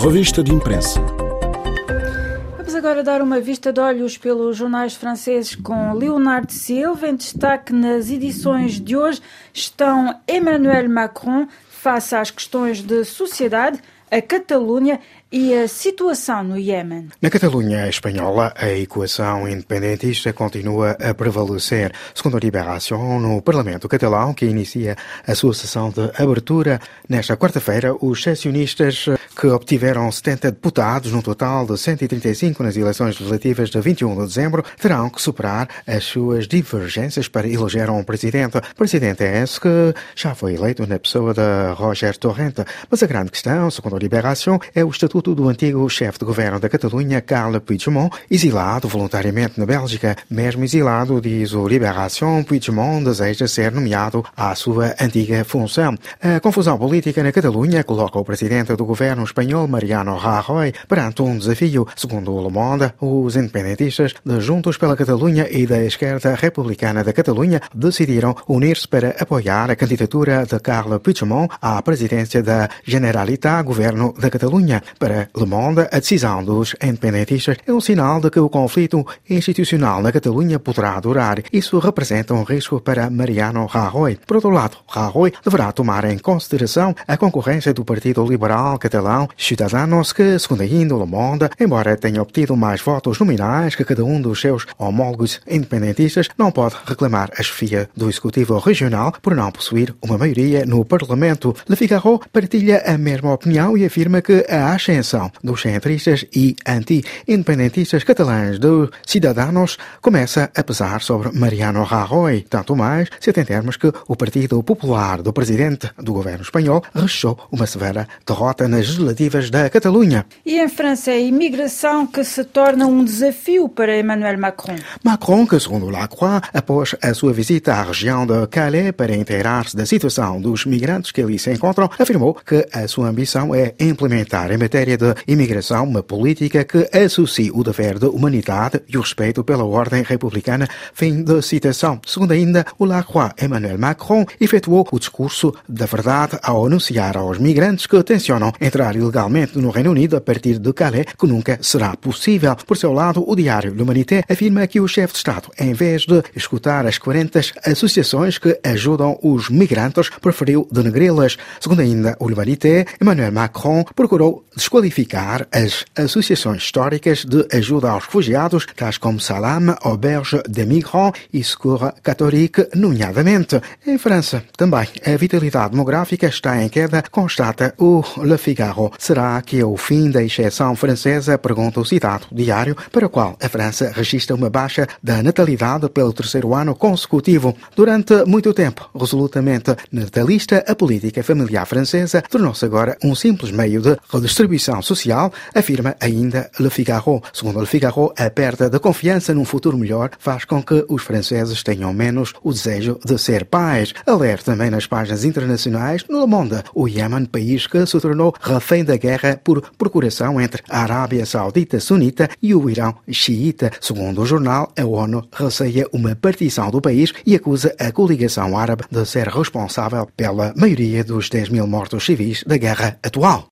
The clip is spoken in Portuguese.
Revista de imprensa. Vamos agora dar uma vista de olhos pelos jornais franceses com Leonardo Silva. Em destaque nas edições de hoje estão Emmanuel Macron face às questões de sociedade, a Catalunha e a situação no Iêmen. Na Catalunha espanhola, a equação independentista continua a prevalecer. Segundo a Liberação, no Parlamento catalão, que inicia a sua sessão de abertura nesta quarta-feira, os secessionistas, que obtiveram 70 deputados, num total de 135 nas eleições legislativas de 21 de dezembro, terão que superar as suas divergências para eleger um presidente. Presidente é esse que já foi eleito na pessoa de Roger Torrent. Mas a grande questão, segundo a Liberação, é o estatuto do antigo chefe de governo da Catalunha, Carles Puigdemont, exilado voluntariamente na Bélgica. Mesmo exilado, diz o Liberação, Puigdemont deseja ser nomeado à sua antiga função. A confusão política na Catalunha coloca o presidente do governo espanhol, Mariano Rajoy, perante um desafio. Segundo o Le Monde, os independentistas de Juntos pela Catalunha e da esquerda republicana da Catalunha decidiram unir-se para apoiar a candidatura de Carles Puigdemont à presidência da Generalitat, governo da Catalunha. Para Le Monde, a decisão dos independentistas é um sinal de que o conflito institucional na Catalunha poderá durar. Isso representa um risco para Mariano Rajoy. Por outro lado, Rajoy deverá tomar em consideração a concorrência do Partido Liberal Catalão, Ciudadanos, que, segundo ainda o Le Monde, embora tenha obtido mais votos nominais que cada um dos seus homólogos independentistas, não pode reclamar a chefia do Executivo Regional por não possuir uma maioria no Parlamento. Le Figaro partilha a mesma opinião e afirma que a ascensão dos centristas e anti-independentistas catalães dos Ciudadanos começa a pesar sobre Mariano Rajoy, tanto mais se atendermos que o Partido Popular do presidente do governo espanhol registrou uma severa derrota nas legislativas da Catalunha. E em França, a imigração que se torna um desafio para Emmanuel Macron. Macron, que segundo Lacroix, após a sua visita à região de Calais para inteirar-se da situação dos migrantes que ali se encontram, afirmou que a sua ambição é implementar em matéria de imigração uma política que associe o dever de humanidade e o respeito pela ordem republicana. Fim de citação. Segundo ainda o Lacroix, Emmanuel Macron efetuou o discurso da verdade ao anunciar aos migrantes que tencionam entrar ilegalmente no Reino Unido a partir de Calais que nunca será possível. Por seu lado, o diário L'Humanité afirma que o chefe de Estado, em vez de escutar as 40 associações que ajudam os migrantes, preferiu denegri-las. Segundo ainda o L'Humanité, Emmanuel Macron procurou desqualificar as associações históricas de ajuda aos refugiados, tais como Salam, Auberge des Migrants e Secours Catholique, nomeadamente. Em França, também, a vitalidade demográfica está em queda, constata o Le Figaro. Será que é o fim da exceção francesa? Pergunta o citado diário, para o qual a França registra uma baixa da natalidade pelo terceiro ano consecutivo. Durante muito tempo, resolutamente natalista, a política familiar francesa tornou-se agora um simples meio de redistribuição social, afirma ainda Le Figaro. Segundo Le Figaro, a perda de confiança num futuro melhor faz com que os franceses tenham menos o desejo de ser pais. A ler também nas páginas internacionais, no Le Monde, o Iêmen, país que se tornou refém da guerra por procuração entre a Arábia Saudita sunita e o Irão xiita. Segundo o jornal, a ONU receia uma partição do país e acusa a coligação árabe de ser responsável pela maioria dos 10 mil mortos civis da guerra atual.